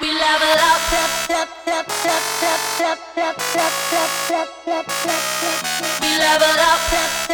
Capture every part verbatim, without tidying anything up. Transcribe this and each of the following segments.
We level up. We level up.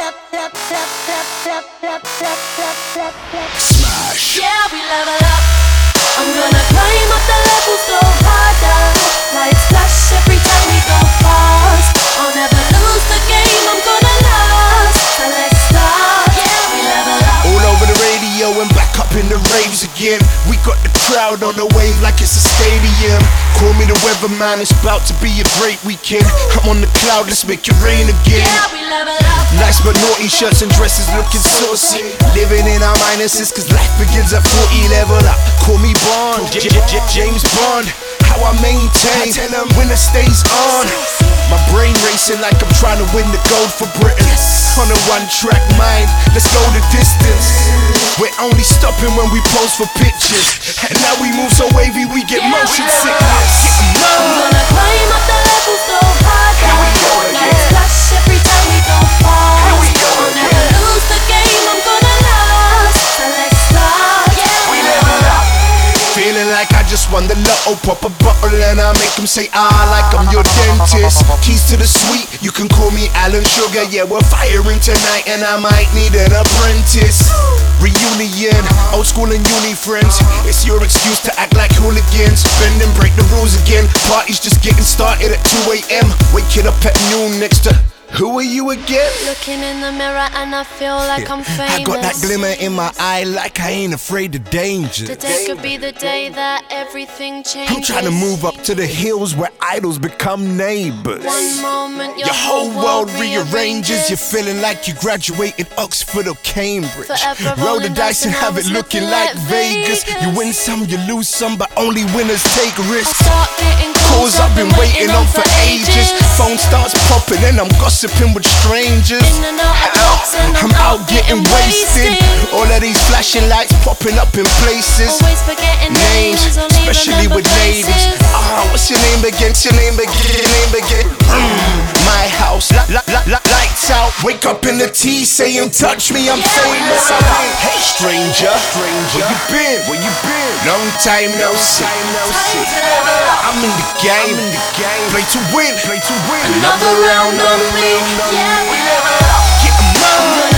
Smash. Yeah, we level up. I'm gonna climb up the levels, go harder. Lights flash every time we go fast. I'll never lose the game, I'm gonna last. So let's start. Yeah, we level up. All over the radio and back up in the raves again. We got the crowd on the wave like it's a stadium. Call me the weatherman, it's about to be a great weekend. I'm on the cloud, let's make it rain again. Yeah, we level up. Nice but naughty shirts and dresses looking saucy. Living in our minuses cause life begins at forty. Level up, call me Bond, J J J James Bond. How I maintain, tell them when the stays on. My brain racing like I'm trying to win the gold for Britain. On a one track mind, let's go the distance. We're only stopping when we pose for pictures. And now we move so wavy we get Yeah, motion we sickness. I'm gonna climb up the levels, go harder. Here we go again. Lights flash every time we go fast. Here we go I'll again. never lose the game, I'm gonna last. So let's start. Yeah, we level up. Feeling like I just won the lotto. Pop a bottle and I make them say ah like I'm your dentist. Keys to the suite, you can call me Alan Sugar. Yeah, we're firing tonight and I might need an apprentice. Reunion, old school and uni friends. It's your excuse to act like hooligans. Bend and break the rules again. Party's just getting started at two A M Waking up at noon next to who are you again? Looking in the mirror and I feel like I'm famous. I got that glimmer in my eye like I ain't afraid of danger. Today could be the day that everything changes. I'm trying to move up to the hills where idols become neighbors. One moment your, Your whole world rearranges. You're feeling like you graduated Oxford or Cambridge. Forever Roll the rolling dice and dice have and it now looking it's like looking like Vegas. Vegas. You win some, you lose some, but only winners take risks. Start getting Calls I've been waiting on for ages. Phone starts popping and I'm gossiping with strangers. In and out of box and I'm out getting wasted. All of these flashing lights popping up in places. Always forgetting Names, names, don't even especially remember with ladies. faces. Ah, what's your name again? What's your name again? Your name again? Mm, my house, la, la, la, la, lights out. Wake up in the tea, saying touch me, I'm Yeah, famous. we I'm level like, hey stranger, stranger, where you been? Where you been? Long time no see. Time to level up. I'm in the game, I'm in the game. Play to win, play to win. Another round on me. Yeah, we level up. Get 'em I'm on. gonna